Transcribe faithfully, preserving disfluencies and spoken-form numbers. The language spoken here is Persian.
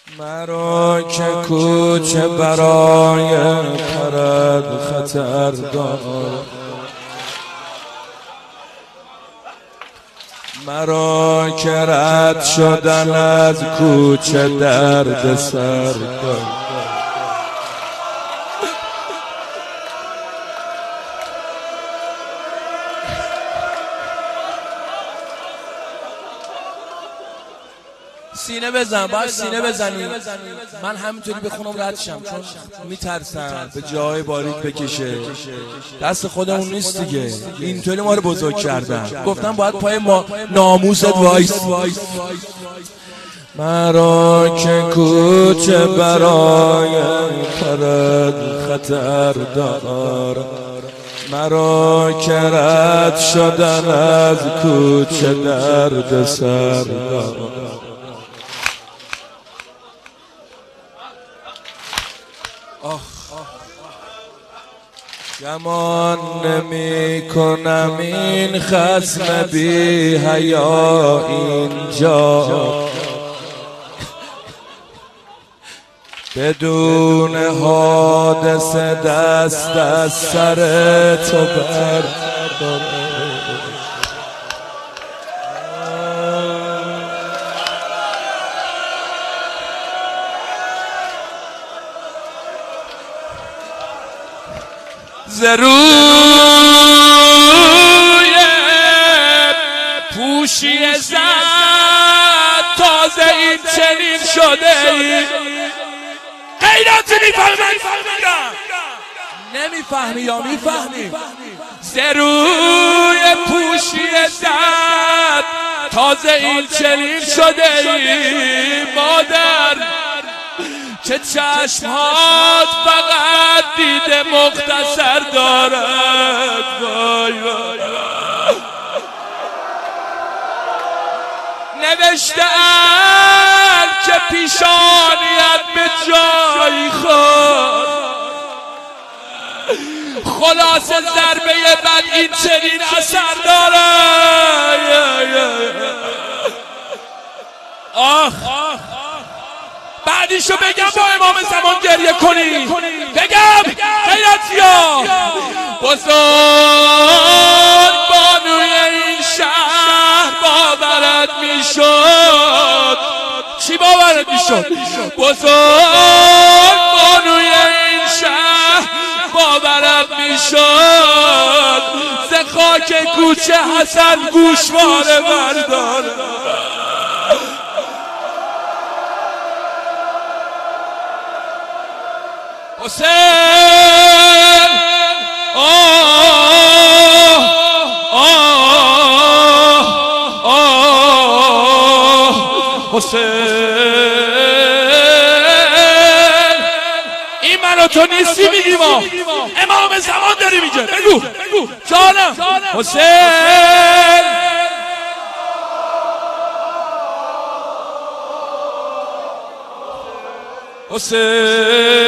مرا که کوچه برای پرد خطر دارد، مرا که رد شدن از کوچه درد سر دارد. سینه بزن، باید سینه بزنی. من همینطوری بخونم رد شم چون میترسم به جای باریک بکشه. دست خودمون نیست دیگه، اینطوری ما رو بزرگ کردن، گفتم باید پای ما ناموست وایس. مرا که کوچه برای پرد خطر دارد، مرا که رد شدن از کوچه درد سر دارد. گمان نمی کنم این خصم بی حیا اینجا بدون حادثه دست از سر تو بردارد. ز روی پوشی زد تازه این چنین شده ای. غیرت نمیفهمی یا میفهمی؟ ز روی پوشی زد تازه این چنین شده ای. مادر که چشمات فقط دیده مختصر دارد، وای وای نوشته‌اند که پیشانیت به جای خود، خلاص ضربه بد این چنین اثر دارد. آخ بعدیشو بگم با امام زمان گریه کنی، بگم غیرتیا بزرگ بانوی این شهر باورت میشد. چی باورت میشد؟ بزرگ بانوی این شهر باورت میشد. ز خاک کوچه حسن گوشواره بردار. حسین آه آه آه حسین این من و تو نیستی میگیم، امام زمان داری میگه. بگو بگو جانم حسین حسین